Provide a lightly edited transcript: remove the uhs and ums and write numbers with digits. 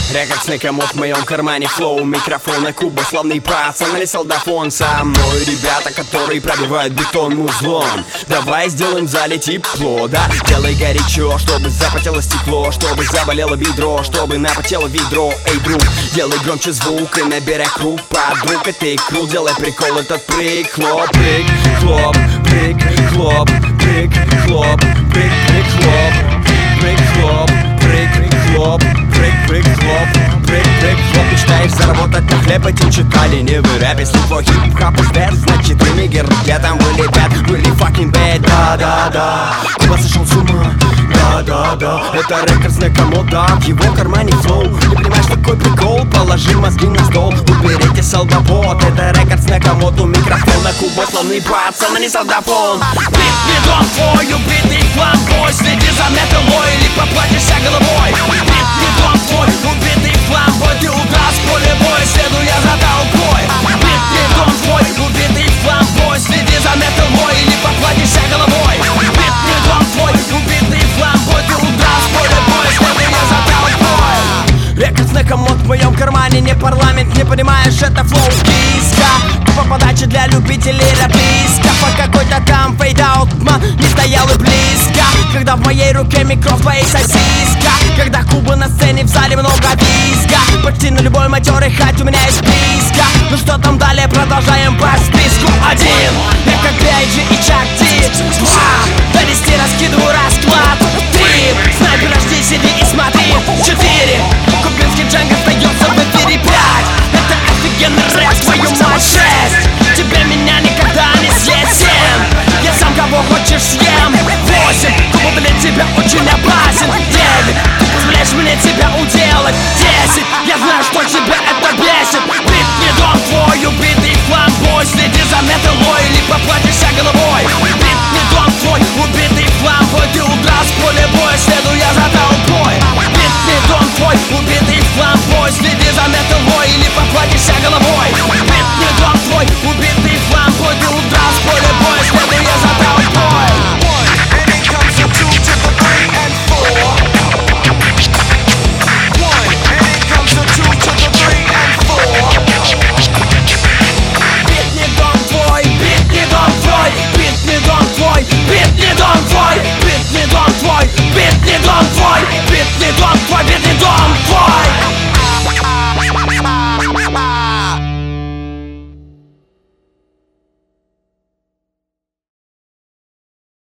Рекордсный комод в моем кармане, флоу, микрофон и куба, славный пацан или солдафон. Со мной ребята, которые пробивают бетон музлом. Давай сделаем в зале тепло, да? Делай горячо, чтобы запотело стекло, чтобы заболело бедро, чтобы напотело ведро. Эй, друг, делай громче звук и набирай круг, подруг, это икру, делай прикол, этот прыг, хлоп, прыг, хлоп, прыг, хлоп, прыг, хлоп, прыг, прыг, хлоп, прыг, хлоп, прыг, хлоп, прыг, прыг, хлоп, прыг, прыг, хлоп. Мечтаешь заработать на хлеб, этим читали не в рэпе. Если твой хип-хоп успех, значит ты нигер. Где там были bad, были fucking bad, да-да-да. Куба сошел с ума, да-да-да. Это рекордсный комод, да, в его кармане флоу. Не понимаешь, какой прикол, положи мозги на стол. Уберите солдабот, это рекордсный комод. У микрофона Куба славный пацан, а не солдафон. Бит бедом твой, убитый фламбой. Следи за металлой или поплатишься головой. Бит бедом твой, убитый фламбой. Ты удар с поля боя, следуя за толпой. Бит бедом твой, убитый фламбой. Следи за металлой или поплатишься головой. Бит бедом твой, убитый фламбой. Ты удар с поля боя, следуя за толпой. Рекордсный комод в моем кармане, не парламент, не понимаешь, это флоу киска. По подаче для любителей рэп-диска. По какой-то там фейдаут, не стоял и близко. Когда в моей руке микро, в твоей сосиска. Когда Куба на сцене, в зале много визга. Почти на любой матерый хат у меня есть близко. Ну что там далее, продолжаем по списку. 1, я как Грейджи и Чак Ди. 2, до 10 раскидываю расклад. 3, снайпер HD, сиди и смотри.